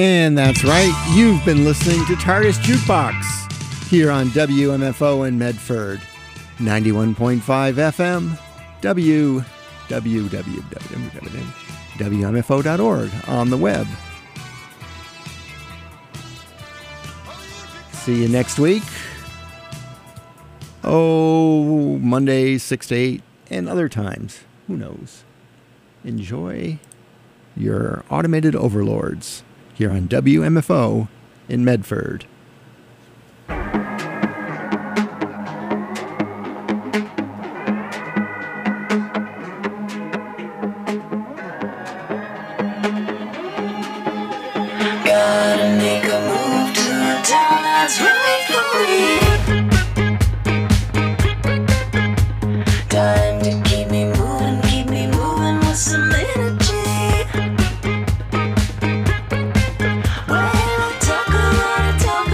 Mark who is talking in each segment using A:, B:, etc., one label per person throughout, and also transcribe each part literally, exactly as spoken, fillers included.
A: And that's right, you've been listening to TARDIS Jukebox here on W M F O in Medford, ninety-one point five F M, W W W W W M F O dot org on the web. See you next week. Oh, Monday, six to eight, and other times. Who knows? Enjoy your automated overlords here on W M F O in Medford.
B: Gotta make a move to a town that's right for me. Time to keep me moving, keep me moving with some energy. Well, I talk a lot, I talk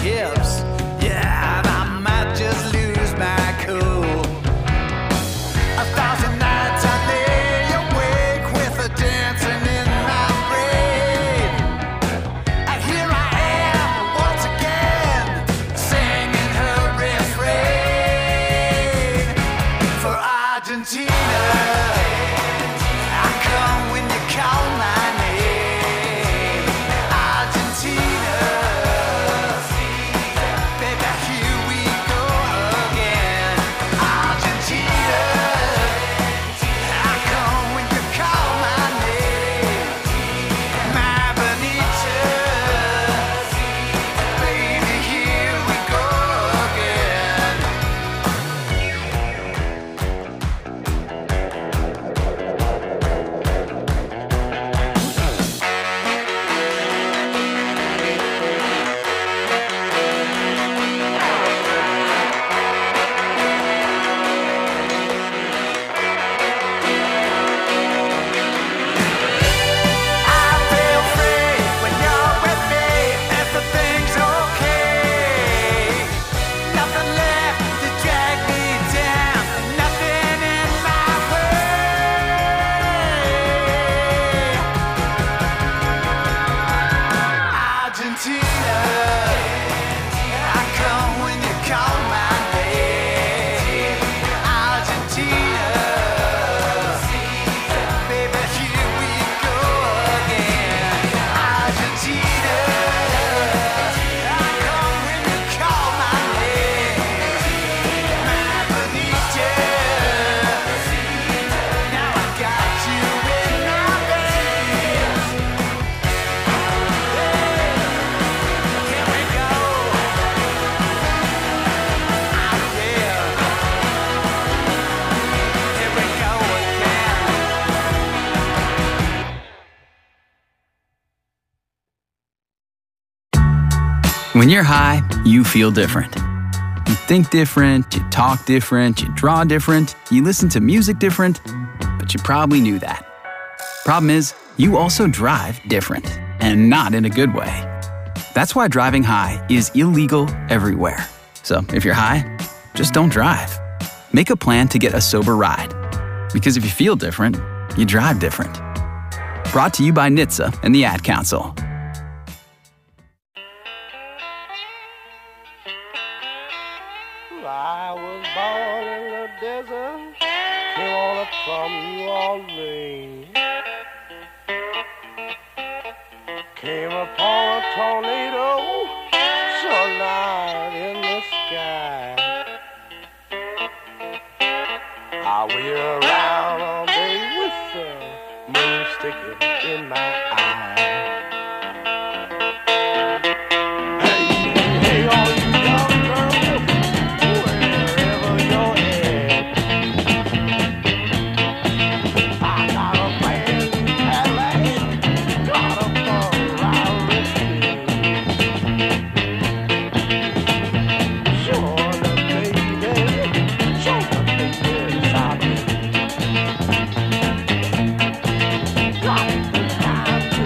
C: hips. Yeah, and I might just lose my cool. A thousand nights I lay awake with a dancing in my brain. And here I am once again, singing her refrain. For Argentina, I come when you call my name. Argentina, baby, here we go again. Argentina, I come when you call my name. My Bonita, baby, here we go again. I feel free when you're with me. Everything's okay. Nothing left to drag me down. Nothing in my way. Argentina, I come when you call my name. Argentina, baby, here we go again. Argentina, I come when you call my name. My Bonita, now I got you in my veins. Here we go. Oh yeah. Here we go again.
D: When you're high, you feel different. You think different, you talk different, you draw different, you listen to music different, but you probably knew that. Problem is, you also drive different, and not in a good way. That's why driving high is illegal everywhere. So if you're high, just don't drive. Make a plan to get a sober ride. Because if you feel different, you drive different. Brought to you by N H T S A and the Ad Council.
E: I was born in the desert, came on up from New Orleans. Came upon a tornado, sunlight in the sky. I wheel around all day with the moon sticking in my eye. Hey, hey, all you young girls, wherever you're at, I got a brand new Cadillac, got a Ferrari spin. Sure enough, baby, sure enough, baby, I mean, got the time.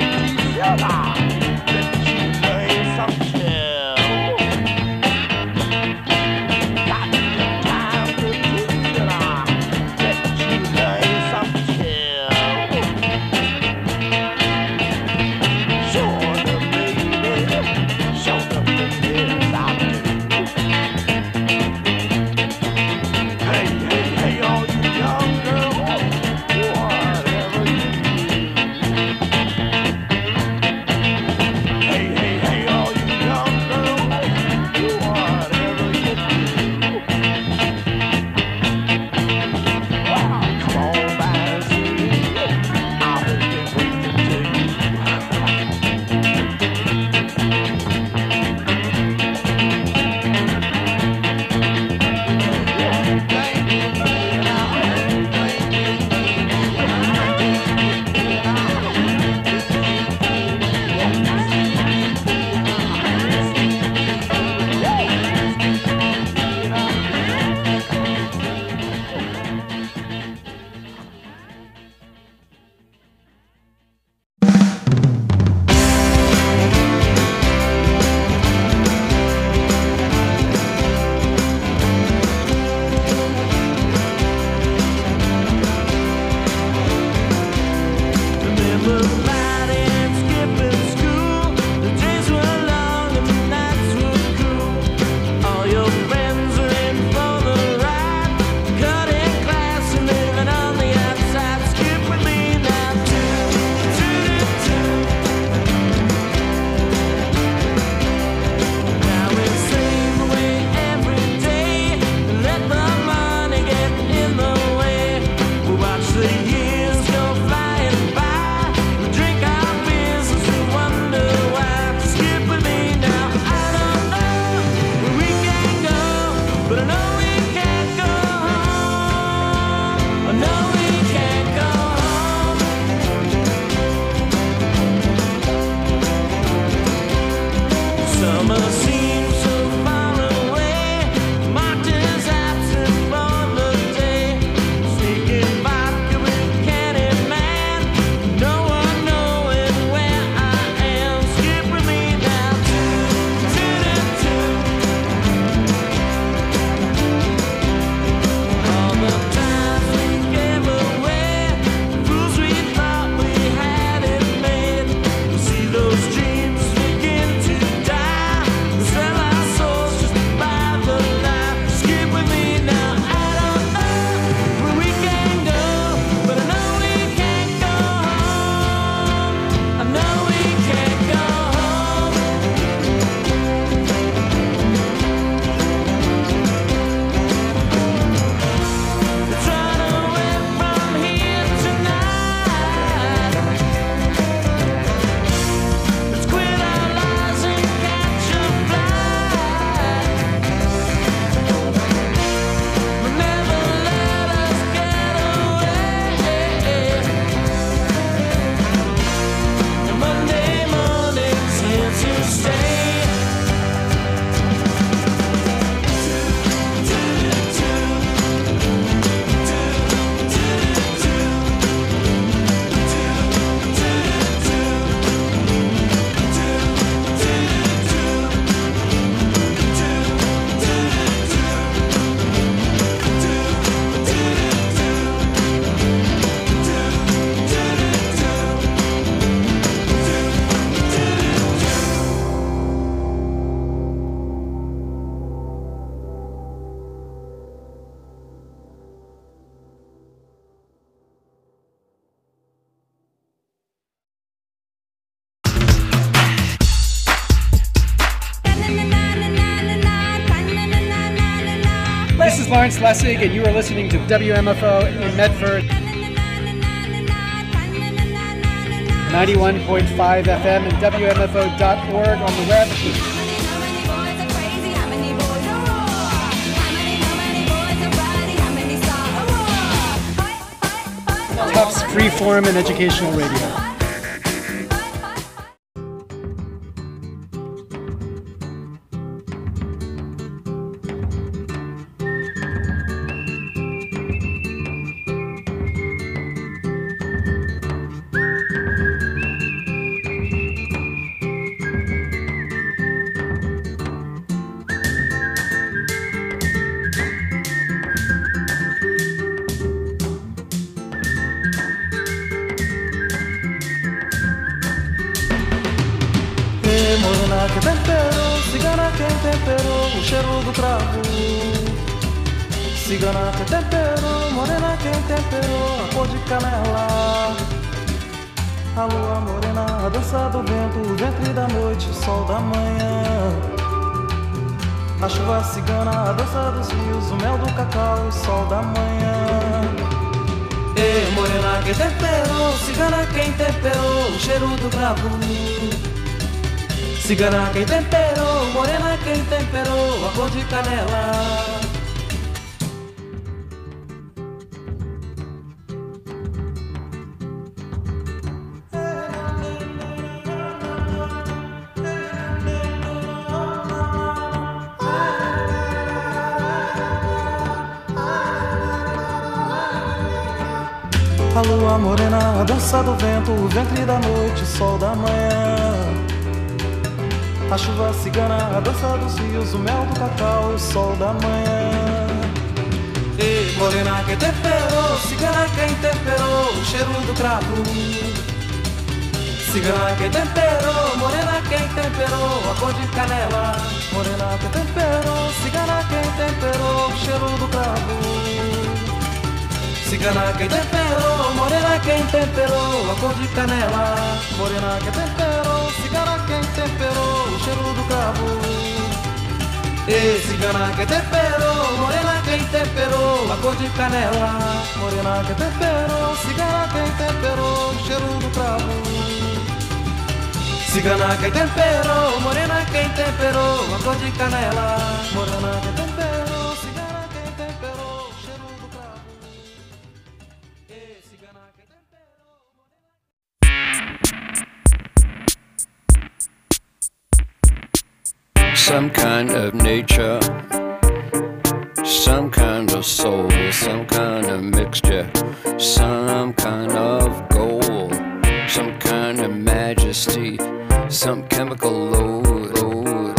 F: Lawrence Lessig, and you are listening to W M F O in Medford. ninety-one point five F M and W M F O dot org on the web. Tufts Freeform and Educational Radio.
G: Que temperou, cigana quem temperou o cheiro do cravo. Cigana que temperou, morena quem temperou a cor de canela. A lua morena, a dança do vento, o ventre da noite, o sol da manhã. A chuva cigana, a dança dos rios, o mel do cacau, o sol da manhã. E morena que temperou, cigana quem temperou o cheiro do cravo. Cigana quem temperou, morena quem temperou a cor de canela. A lua morena, a dança do vento, o ventre da noite, o sol da manhã. A chuva cigana, a dança dos rios, o mel do cacau, o sol da manhã. E morena quem temperou, cigana quem temperou o cheiro do cravo. Cigana quem temperou, morena quem temperou a cor de canela. Morena quem temperou, cigana quem temperou o cheiro do cravo. Cigana quem temperou, morena quem temperou a cor de canela. Morena quem temperou, cigana quem temperou o cheiro do cravo. E cigana quem temperou, morena quem temperou a cor de canela. Morena quem temperou, cigana quem temperou o cheiro do cravo. Cigana quem temperou, morena quem temperou a cor de canela. Morena quem temperou, cigana quem temperou o cheiro do cravo.
H: Some kind of nature, some kind of soul, some kind of mixture, some kind of gold, some kind of majesty, some chemical load. load.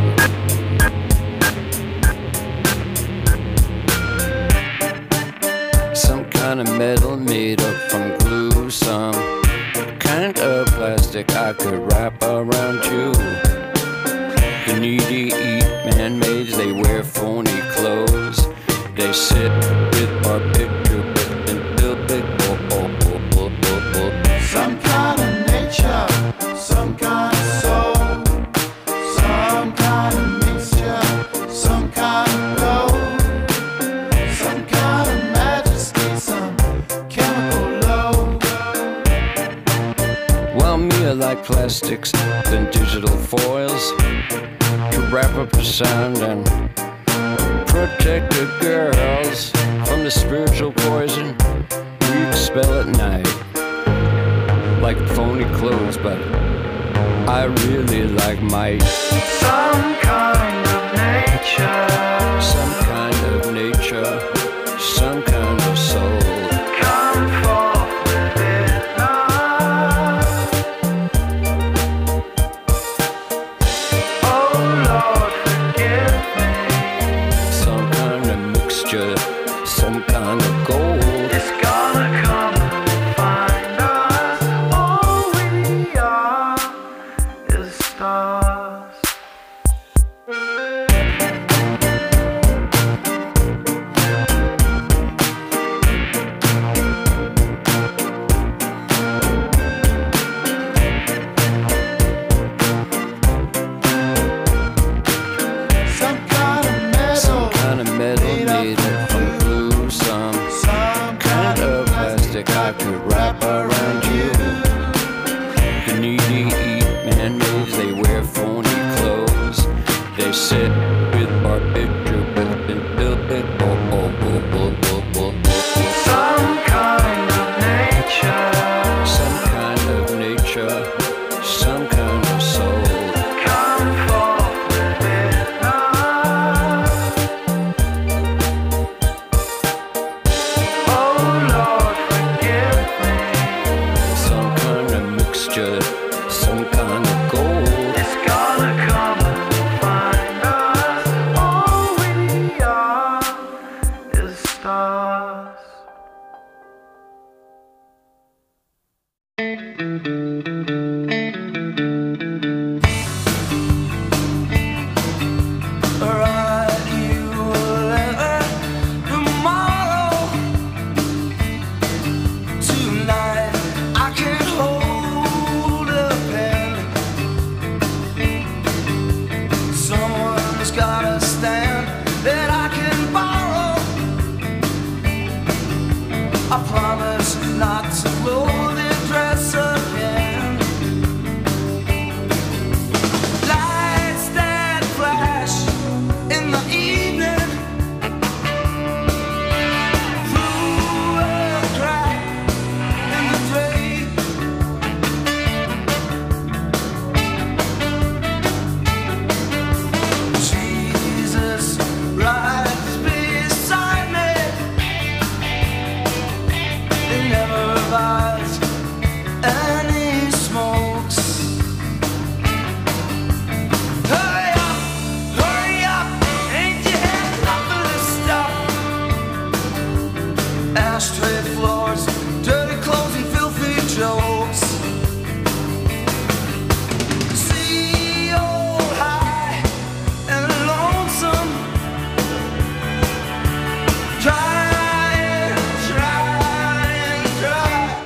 H: Some kind of metal made up from glue, some kind of plastic I could wrap around you. The needy eat man-mades, they wear phony clothes. They sit with our picture and build big oh, oh, oh, oh, oh, oh.
I: Some kind of nature, some kind of soul, some kind of mixture, some kind of gold, some kind of majesty, some chemical load.
H: Well, me, I like plastics than digital foils to wrap up the sound and protect the girls from the spiritual poison we expel at night. Like phony clothes, but I really like might.
I: Some kind of nature,
H: Some kind of nature, some kind of soul.
I: come forth with it now. Oh Lord, forgive me.
H: Some kind of mixture, some kind of gold.
I: It's gonna come and find us. All we are is stars.
H: plastic I could wrap around you. The needy eat man-maids, they wear phony clothes. They sit with our picture with and build it. Oh, oh, oh, oh, oh, oh, oh.
G: Some kind of nature.
H: Some kind of nature. Some kind of soul.
G: Come forth within us. Oh Lord, forgive me.
H: Some kind of mixture. Some kind of gold.
G: It's gotta come and find us. All we are is stars. Write you a letter tomorrow. Tonight I can't hold a pen. Someone's got a stand that I can borrow. I promise not to blow the dress again. Lights that flash in the evening through a crack in the drape. Jesus rides beside me. He never buys any smokes. Hurry up, hurry up, ain't you had enough of this stuff? Ashtray floors, dirty clothes and filthy jokes. See old high and lonesome. Try and try and try.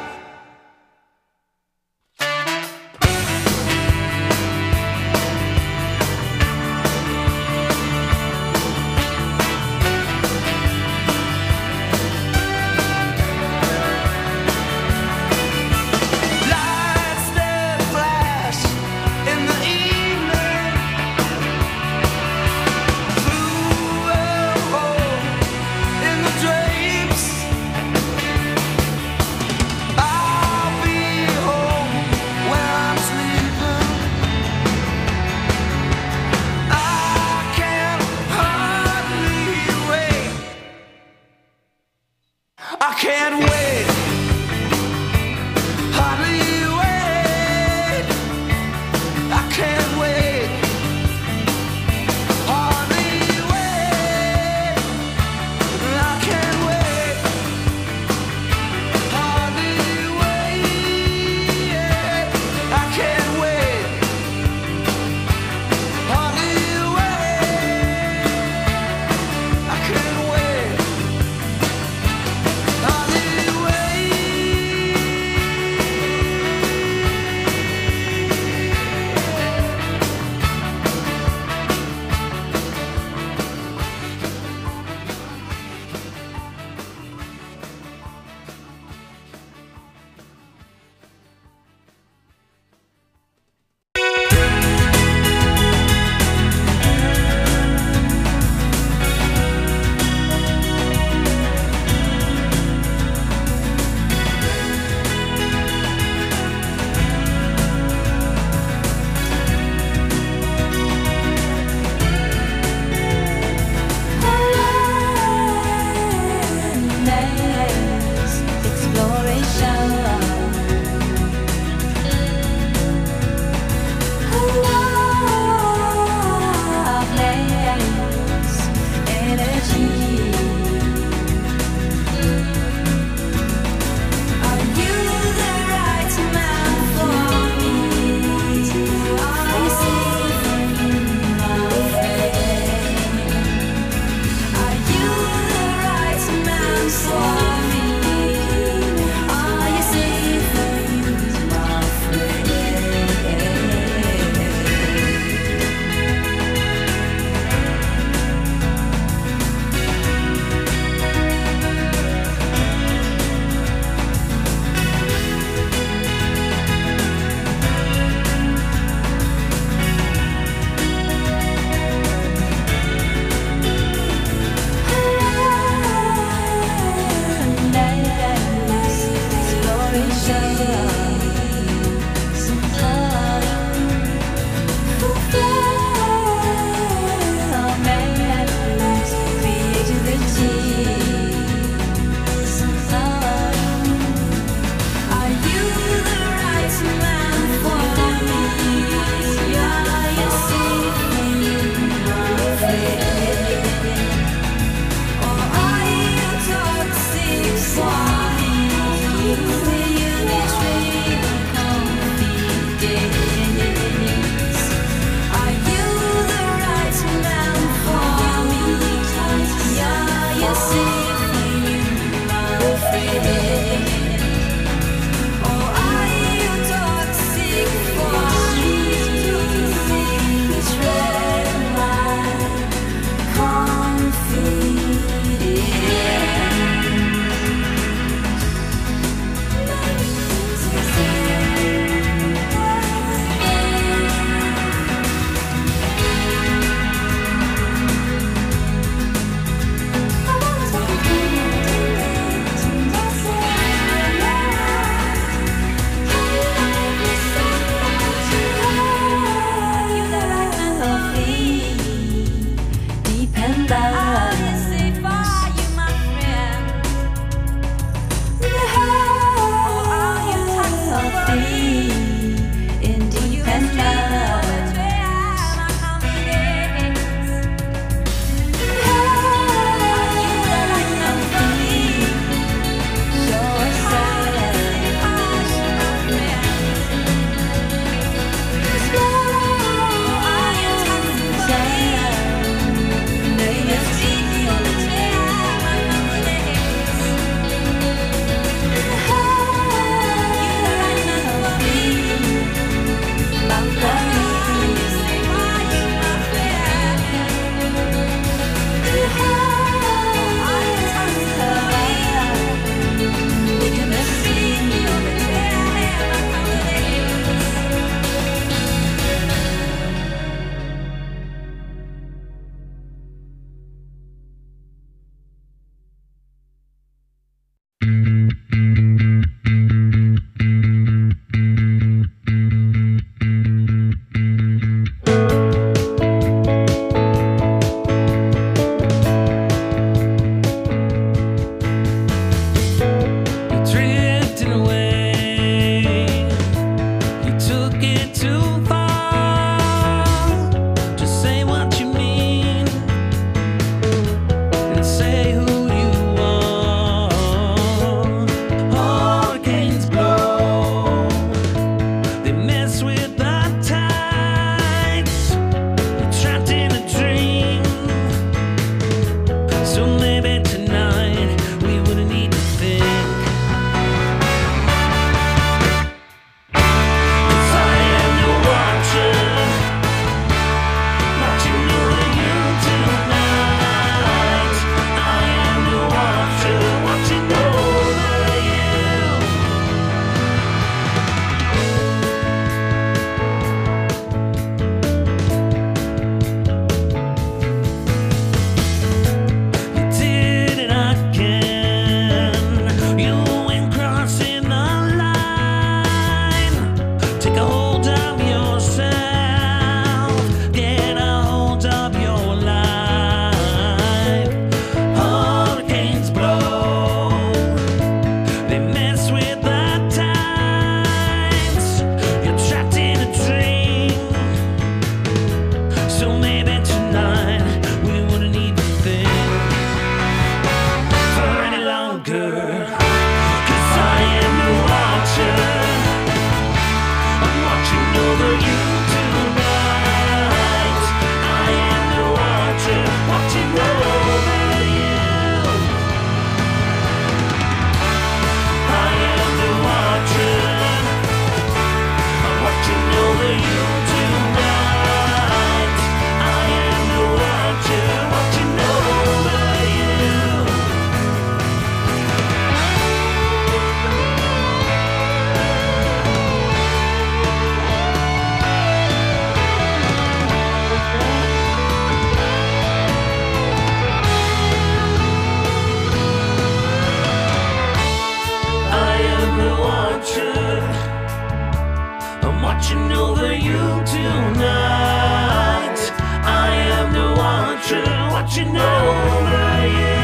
G: watching over you tonight. I am the watcher, watching over you.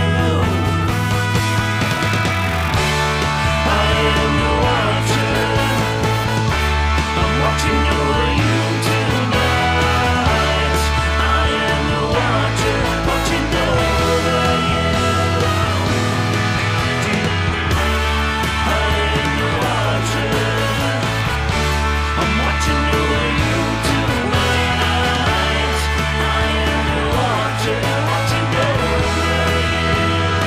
G: I am the watcher, I'm watching over you tonight. I am the watcher, watching over you. I am the watcher, I'm watching over you tonight. I am the watcher, watching over you.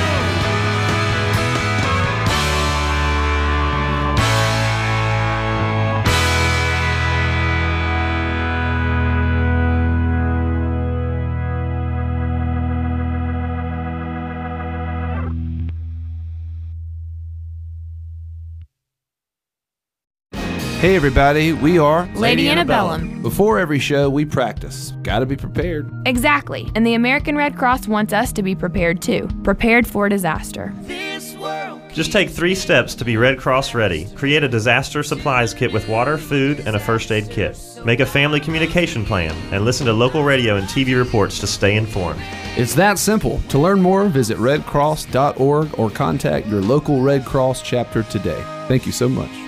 J: Hey everybody, we are
K: Lady Antebellum.
J: Before every show, we practice. Gotta be prepared.
K: Exactly. And the American Red Cross wants us to be prepared too. Prepared for disaster.
L: Just take three steps to be Red Cross ready. Create a disaster supplies kit with water, food, and a first aid kit. Make a family communication plan and listen to local radio and T V reports to stay informed.
J: It's that simple. To learn more, visit red cross dot org or contact your local Red Cross chapter today. Thank you so much.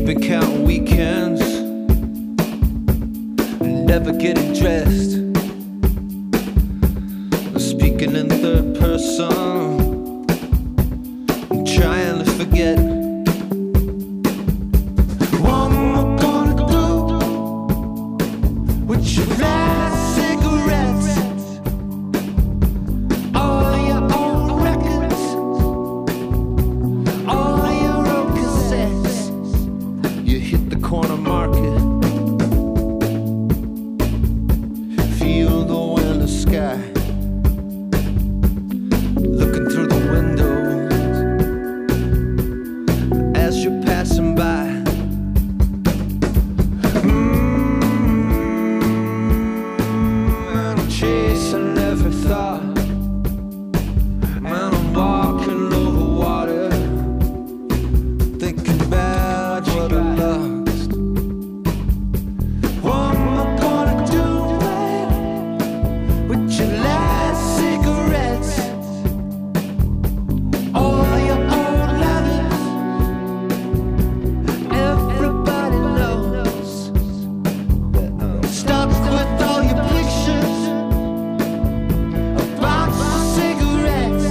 M: been counting weekends, never getting dressed, speaking in third person, I'm trying to forget. What am I gonna do with your last cigarettes? All your old records, all your old cassettes. You hit the corner market, feel the wind in the sky, looking through the windows as you're passing by. Mm, I'm chasing every thought, man, I'm walking over water, thinking about what I lost. What am I gonna do with your last cigarettes? All your old letters, everybody knows that I'm stuck with all your pictures, a box of cigarettes,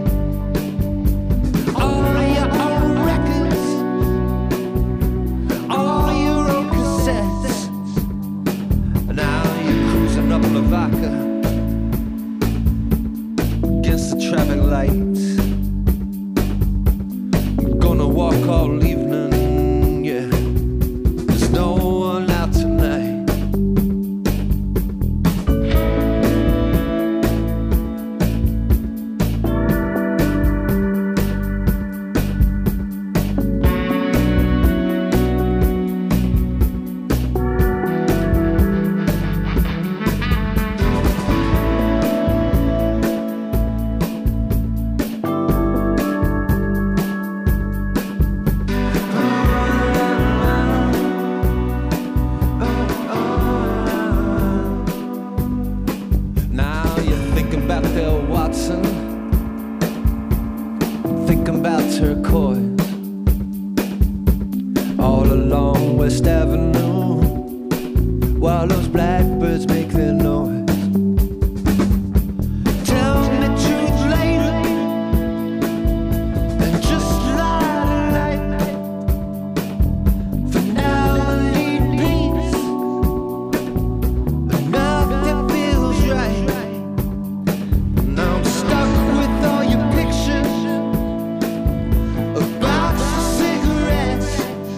M: all your old records, all your old cassettes. Now you're cruising up Lavaca against the traffic lights. Gonna walk all evening, yeah. There's no one out tonight. Now you're thinking about Bill Watson, thinking about turquoise, all along West Avenue, while those blackbirds make their noise. Tell me the truth later, and just lie tonight. For now I need peace, but nothing feels right. Now I'm stuck with all your pictures, a box of cigarettes,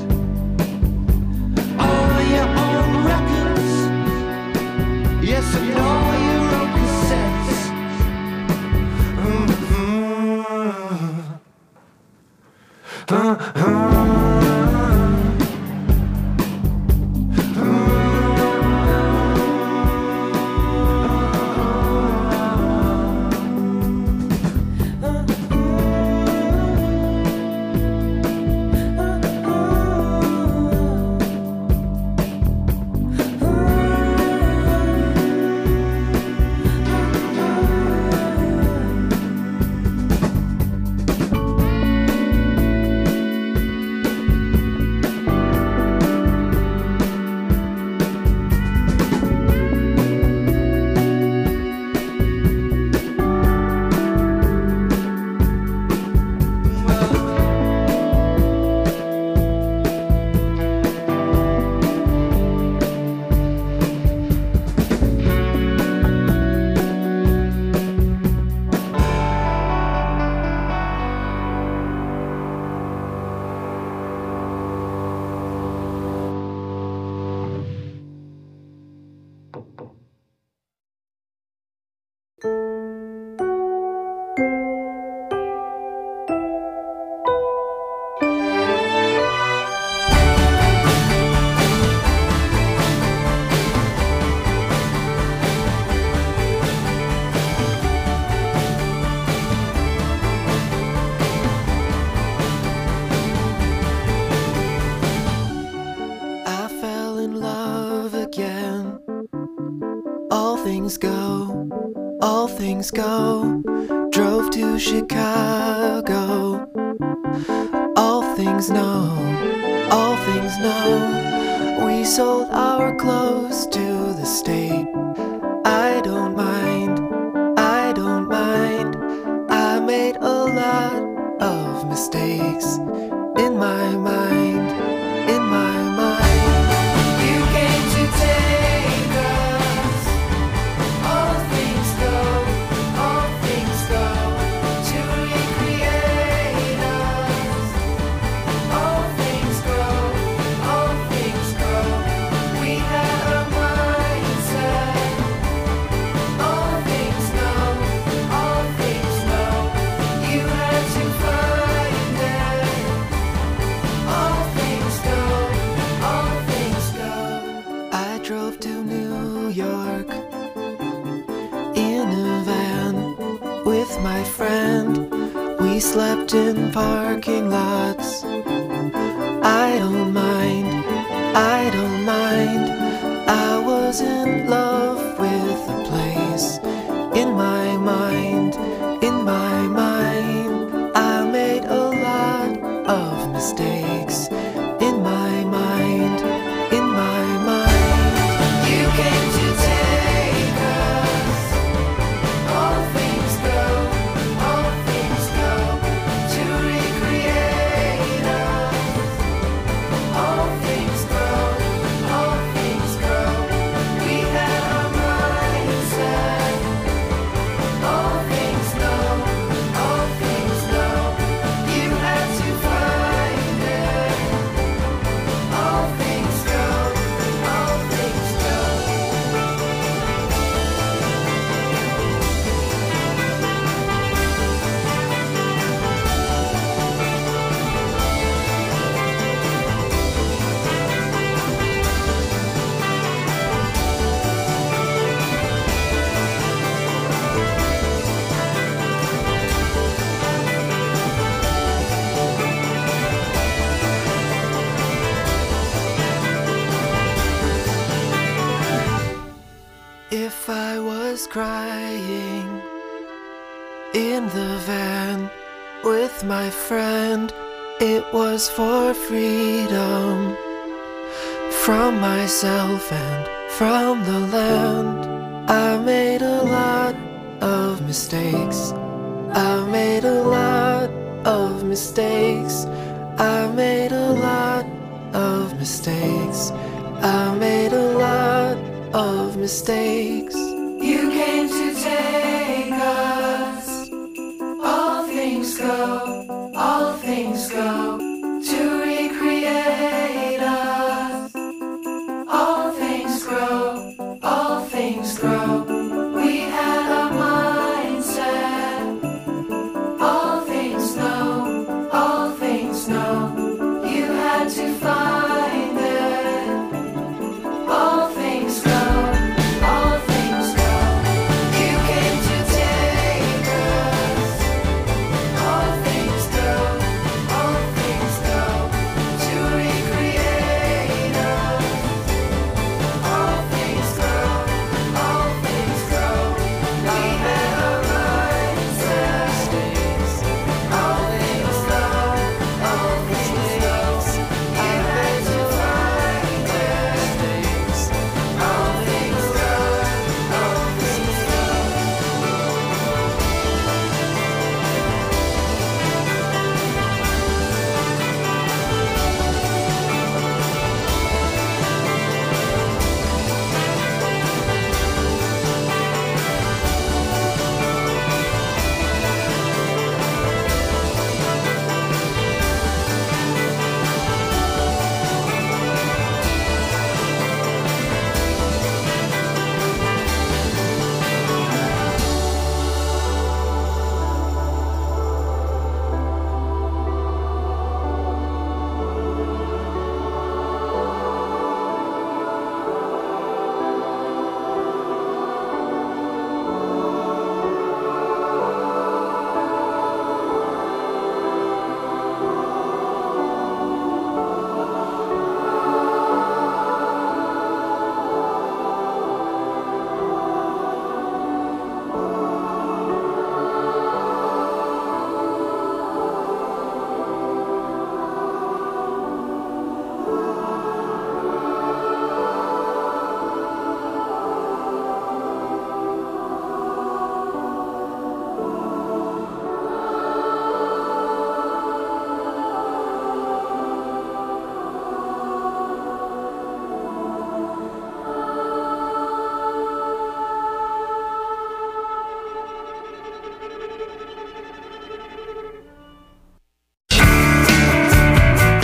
M: all your old records, yes, and all your old cassettes. Mhm. Uh-huh.
N: things go, all things go. Drove to Chicago. All things know, all things things know. We sold our clothes to the state. I don't mind, I don't mind. I made a lot of mistakes in my mind, in my mind. You came to take us. All things go, all things go to recreate us. All things grow, all things grow. We had a mindset. All things know, all things know. You had to find it. All things go, all things go. I drove to New York in a van with my friend. We slept in parking lots. I don't mind, I don't mind. I was in love with the place. In my mind, in my mind. I made a lot of mistakes. In my mind, in my mind. You came to take us. All things go, all things go to recreate us. All things grow, all things grow. We had our mindset. All things know, all things know. You had to find it. All things go, all things go. If I was crying in the van with my friend, it was for freedom from myself and from the land. I made a lot of mistakes. I made a lot of mistakes. I made a lot of mistakes. I made a lot of mistakes. You came to take us. All things go, all things go to recreate us. All things grow, all things grow. We had a mindset. All things know, all things know. You had to find it. All things go, all things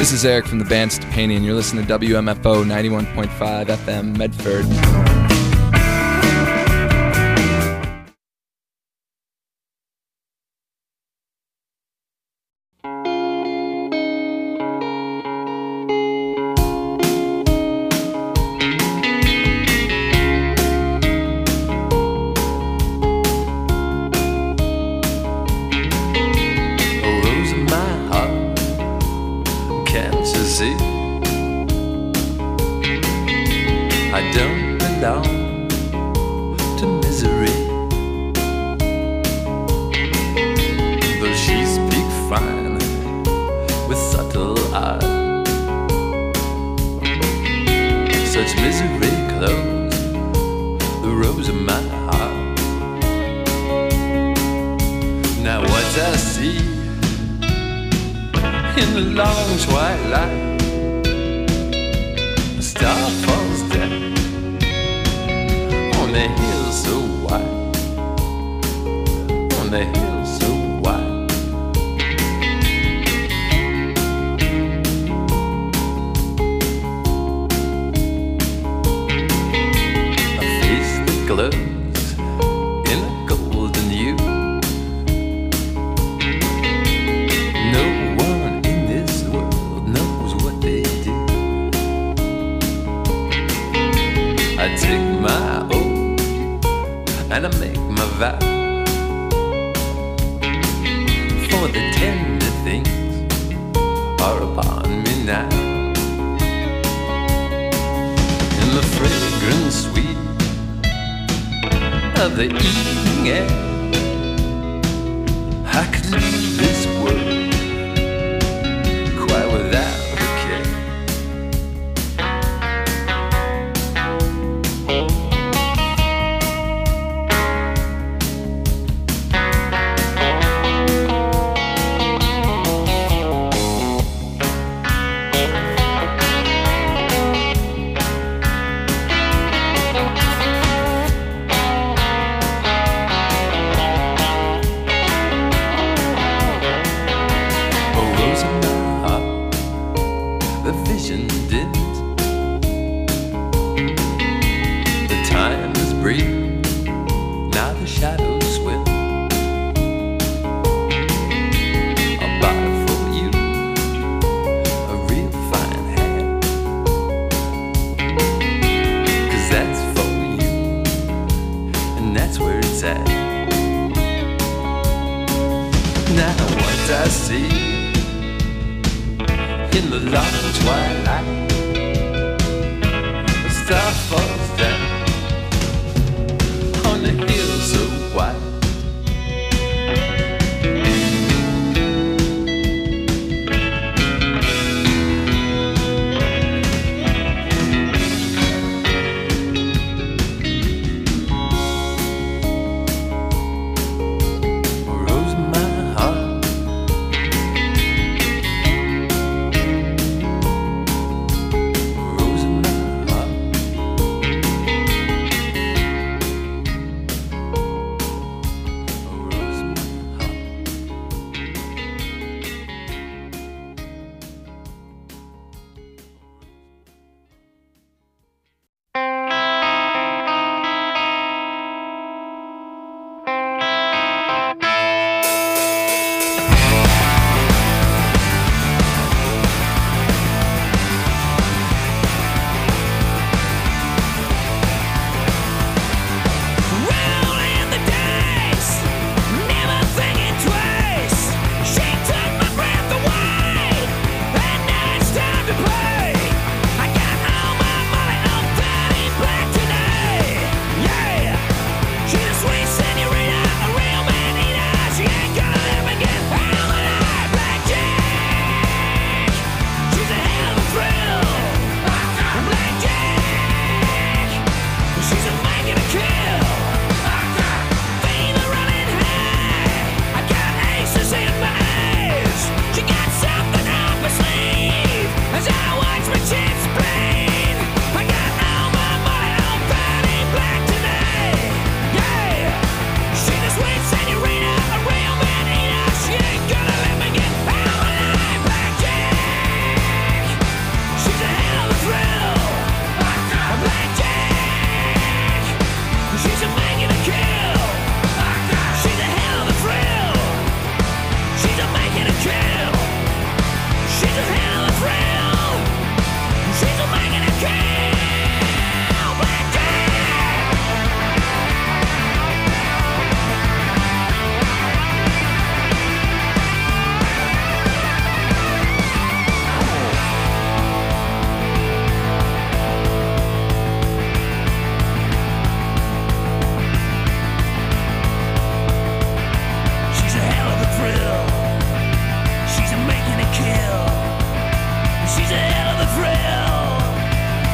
O: This is Eric from the band Stepani, and you're listening to W M F O ninety-one point five F M Medford.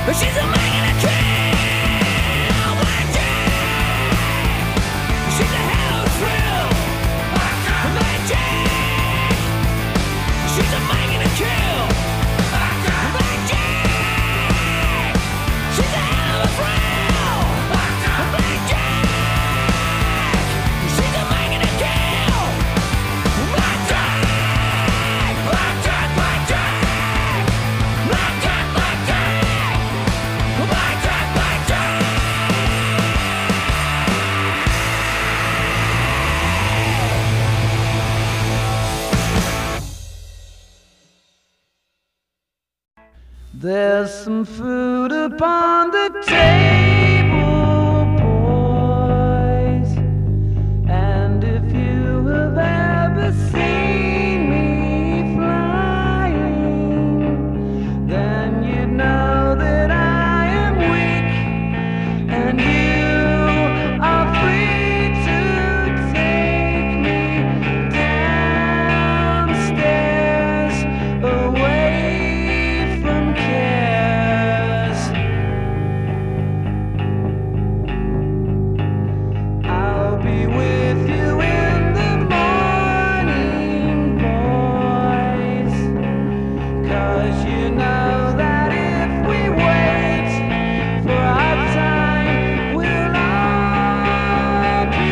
C: She's a making a kill, blackjack. She's a hell of a thrill, blackjack. She's a making a kill, blackjack. She's a hell of a thrill, blackjack. She's a making a kill, blackjack, blackjack, blackjack, blackjack, blackjack. Blackjack, blackjack.
G: There's some food upon the table, boys. And if you have ever seen me flying, then you know that I am weak, and you are free to take me downstairs, away from cares. I'll be with you in the morning, boys, 'cause you know that if we wait for our time, we'll all be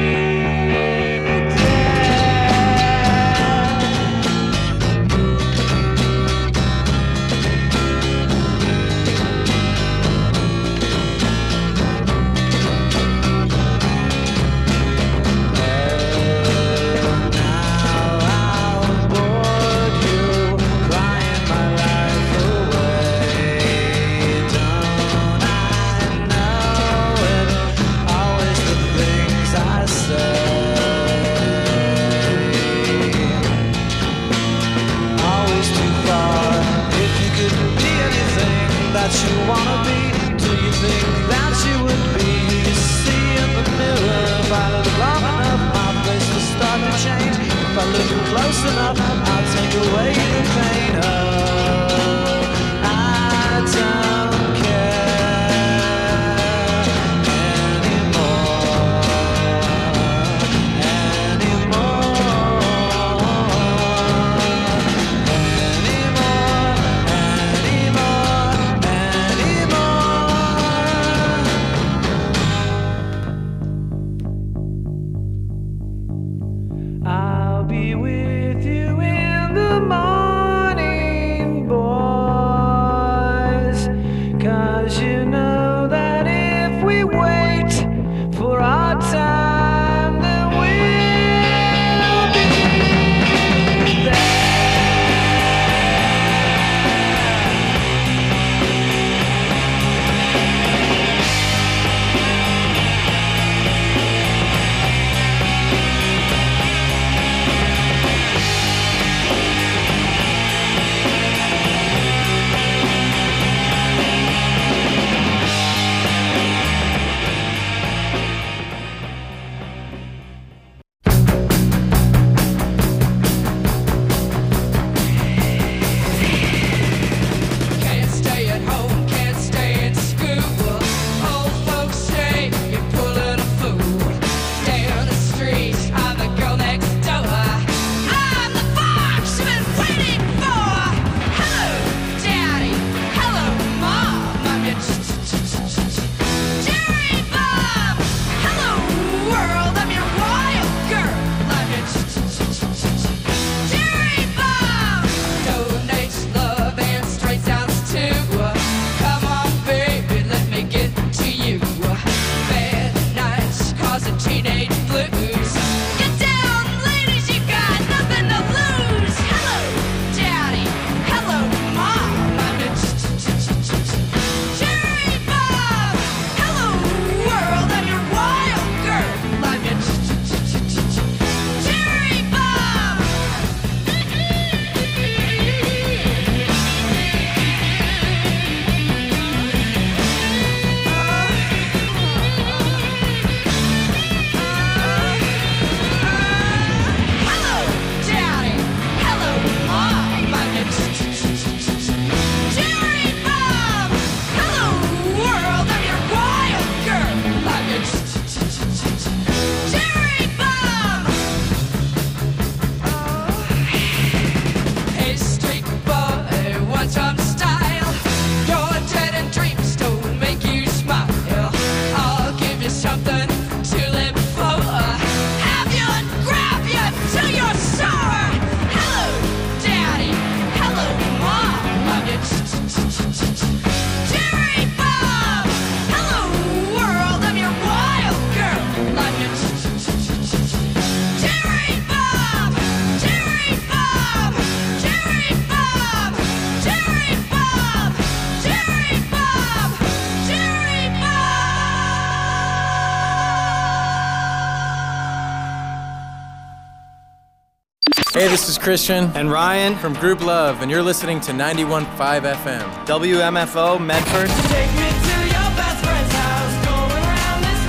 G: that you wanna be? Do you think that you would be? You see in the mirror, if I look long enough, my face will start to change. If I look close enough, I'll take away the pain. Oh, I don't care anymore, anymore, I'll be with you in the morning, boys, 'cause you know that if we wait for our time, then we'll be there.
P: Hey, this is Christian and Ryan from Group Love, and you're listening to ninety-one point five F M. W M F O Medford.
G: Take me to your best friend's house, going round this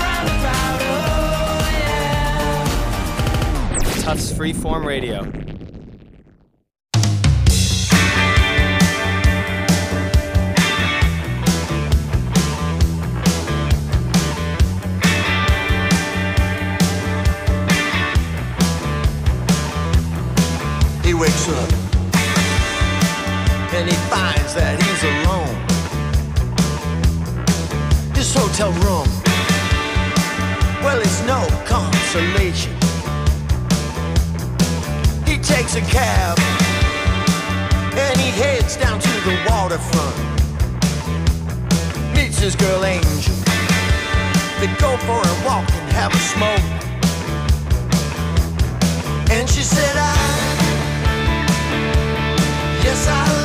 G: roundabout, oh yeah.
P: Tufts Freeform Radio.
Q: He wakes up and he finds that he's alone. His hotel room, well, it's no consolation. He takes a cab and he heads down to the waterfront. Meets his girl Angel. They go for a walk and have a smoke. And she said, I Yes, I